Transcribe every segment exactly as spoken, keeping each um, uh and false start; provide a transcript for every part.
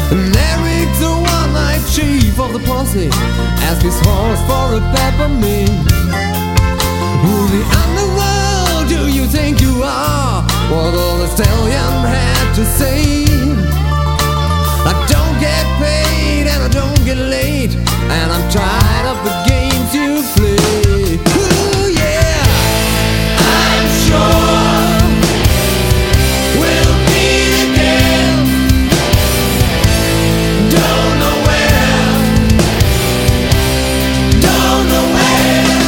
Married to one-night chief of the posse, ask his horse for a peppermint. Who the underworld do you think you are? What all the stallion had to say. I don't get paid and I don't get laid, and I'm tired of the games you play. Ooh, yeah, I'm sure we'll meet again. Don't know where, don't know where.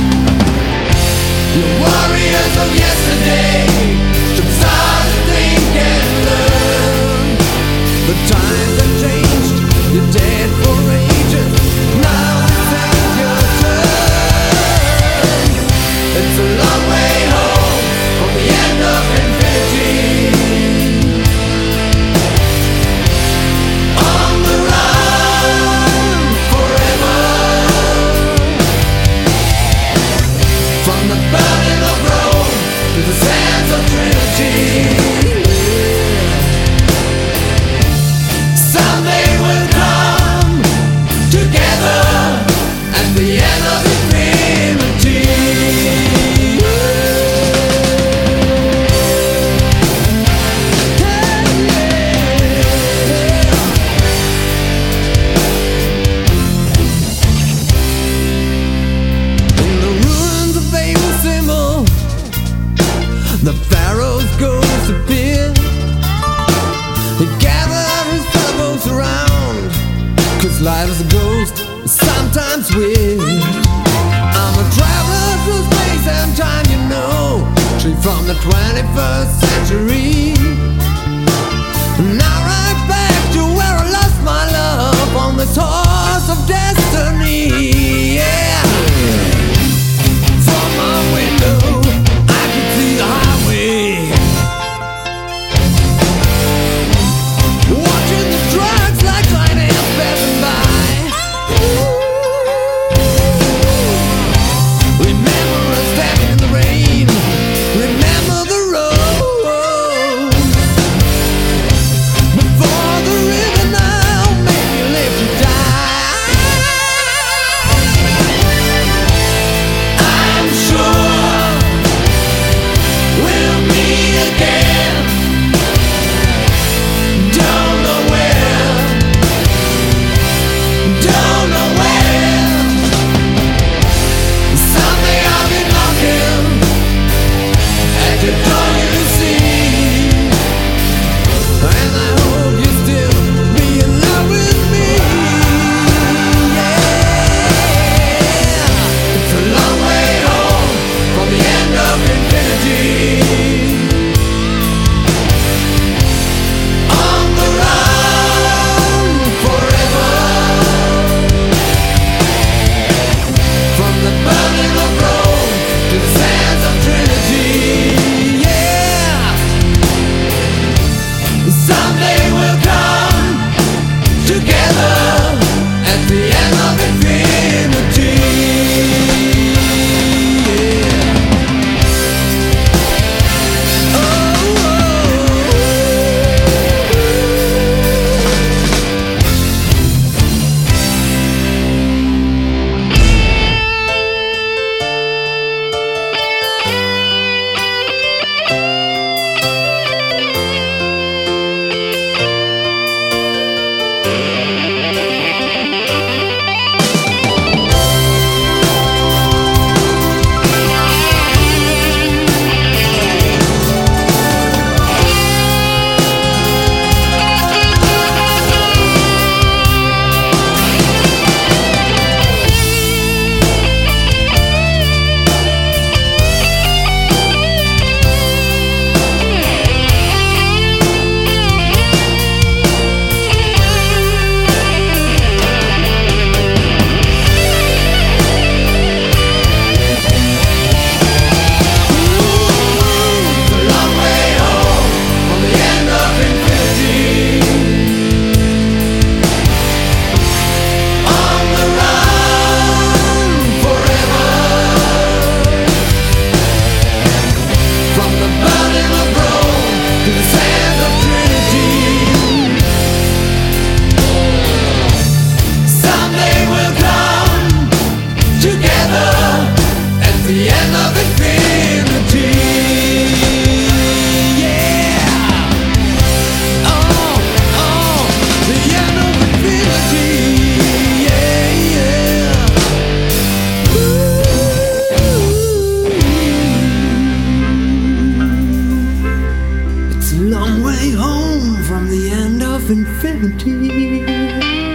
The warriors of yesterday should start to think and learn. The times have changed, you're dead for ages. Now it's your turn. It's a long way home from the end of infinity. On the run forever, from the burning of Rome to the sands of Trinity. Someday we'll come together at the end of infinity. In the ruins of Babel symbol, the pharaoh's ghost appeared. He gathered his fellows around, 'cause life is a ghost, sometimes weird. I'm a traveler through space and time, you know, straight from the twenty-first century. Now right back to where I lost my love, on this horse of destiny, yeah. From my window I could see the highway, watching the trucks like giant ants passing by. Remember us standing in the rain, remember the road. fear.